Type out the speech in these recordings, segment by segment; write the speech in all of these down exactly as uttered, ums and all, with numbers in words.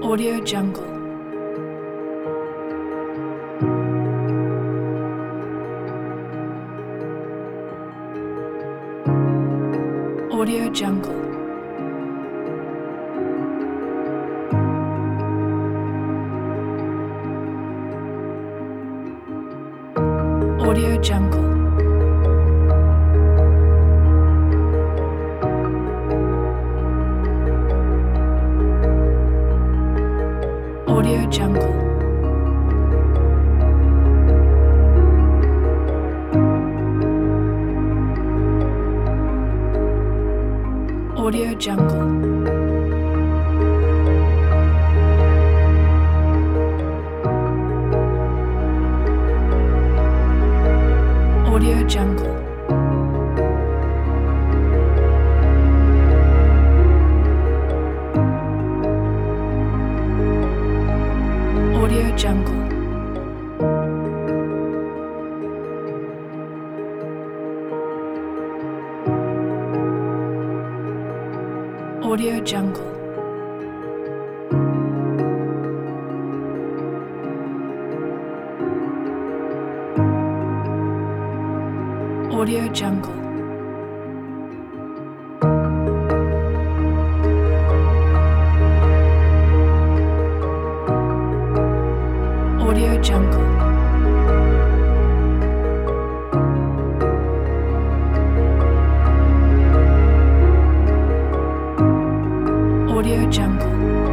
Audio Jungle. Audio Jungle. Audio Jungle. Audio Jungle. Audio Jungle. Audio Jungle. Audio Jungle. Audio Jungle. Audio Jungle. Audio Jungle. Audio Jungle.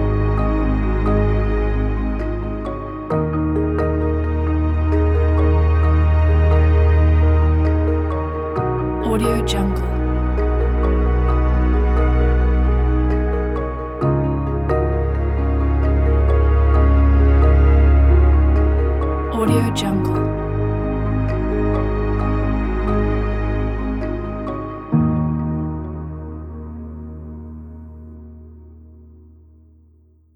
Audio Jungle. Audio Jungle.